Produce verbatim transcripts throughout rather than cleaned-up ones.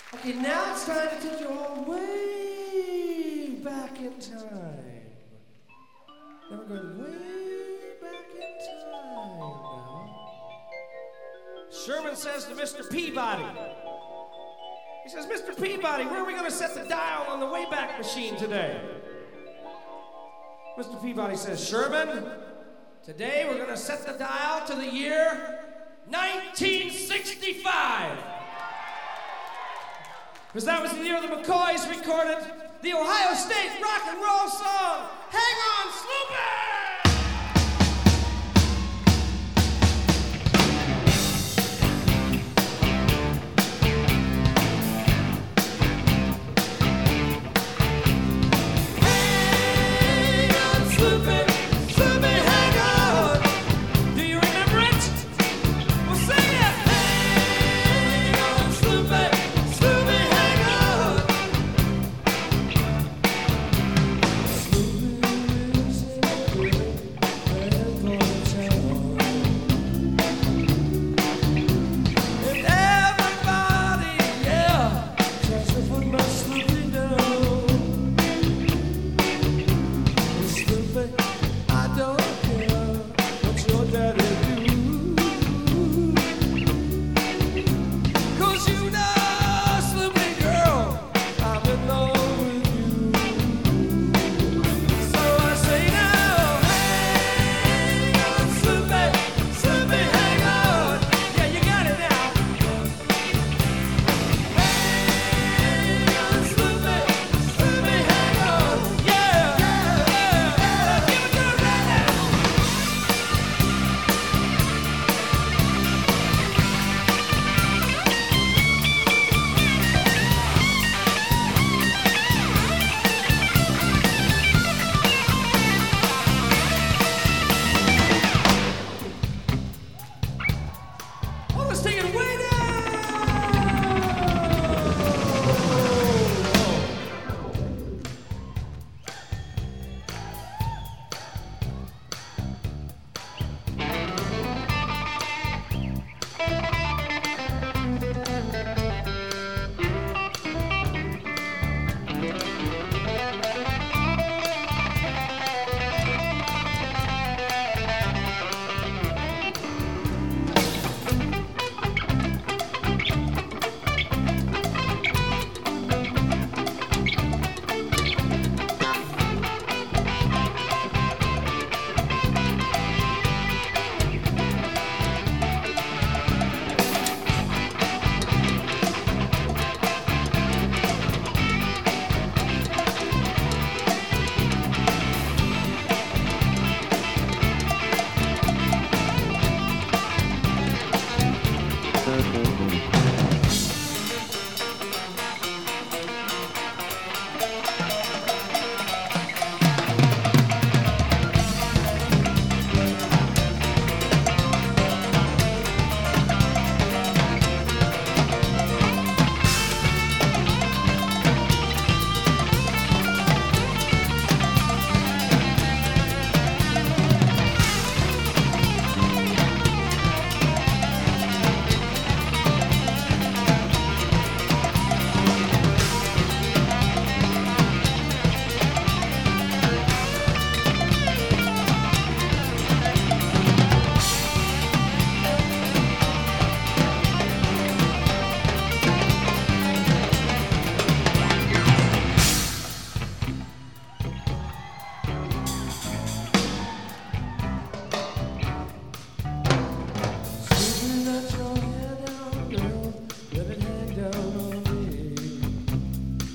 Okay, now it's time to take you all way back in time. Now we're going way back in time now. Sherman says to Mister Peabody, he says, Mister Peabody, where are we going to set the dial on the Wayback Machine today? Mister Peabody says, Sherman, today we're going to set the dial to the year nineteen sixty-five. Because that was the year the McCoys recorded the Ohio State rock and roll song, Hang On, Sloopy!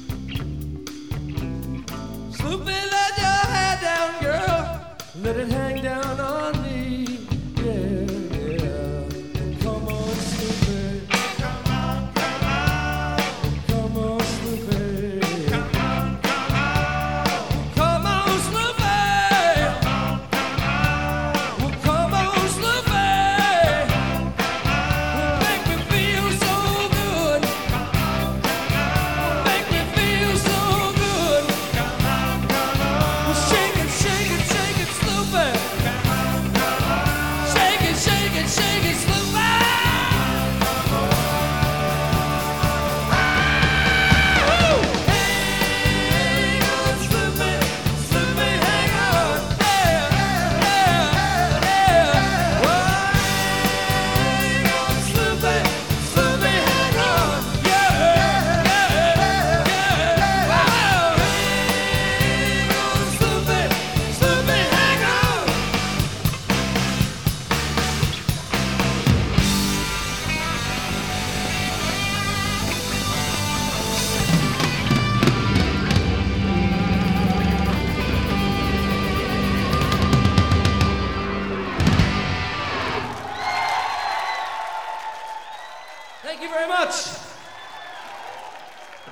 Let it hang